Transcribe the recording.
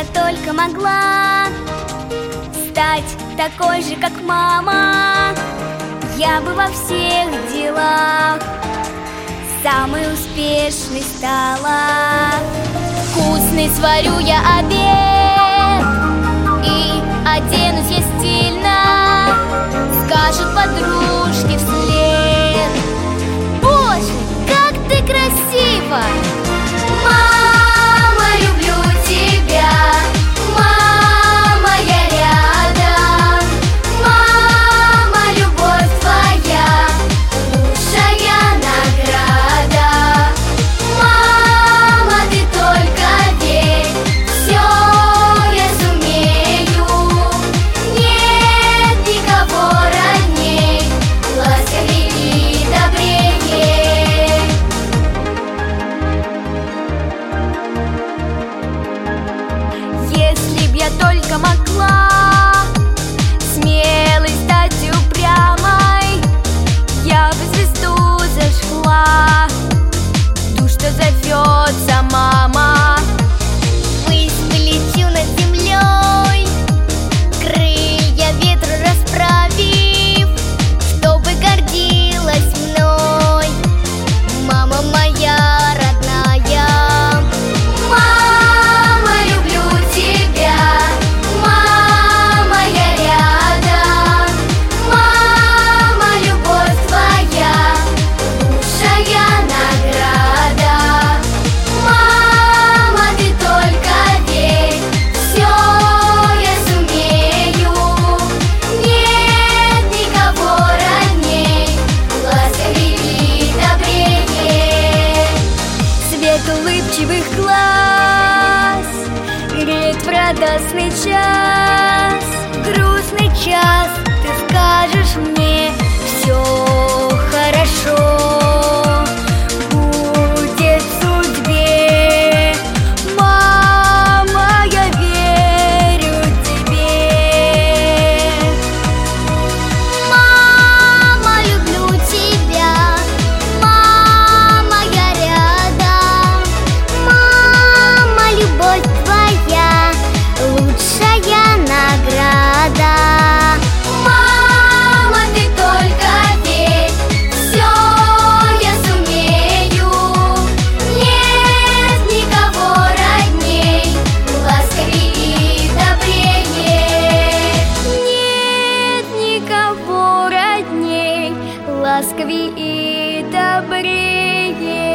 я только могла стать такой же, как мама, я бы во всех делах самой успешной стала. Вкусный сварю я обед и оденусь я стильно, скажут подружки вслед: боже, как ты красива! Мама, люблю тебя, мама, я рядом, мама, любовь твоя лучшая награда. Мама, ты только верь, все я сумею, нет никого родней, ласковей и добрее. Если б я только могла смелой стать и упрямой, я бы звезду зажгла, ту, что зовется мама. Ввысь полечу над землей, крылья ветру расправив, чтобы гордилась мной мама моя родная. Мама, люблю тебя, мама, я рядом, мама, любовь твоя лучшая награда. Мама, ты только верь, все я сумею, нет никого родней, ласковей и добрее. Свет улыбчивых глаз греет в радостный час, грустный час, ты скажешь мне: все хорошо будет в судьбе. Мама, я верю тебе. Мама, люблю тебя, мама, я рядом, мама, любовь твоя лучшая награда. Мама, ты только верь, все я сумею, нет никого родней, ласковей и добрее. Нет никого родней, ласковей и добрее.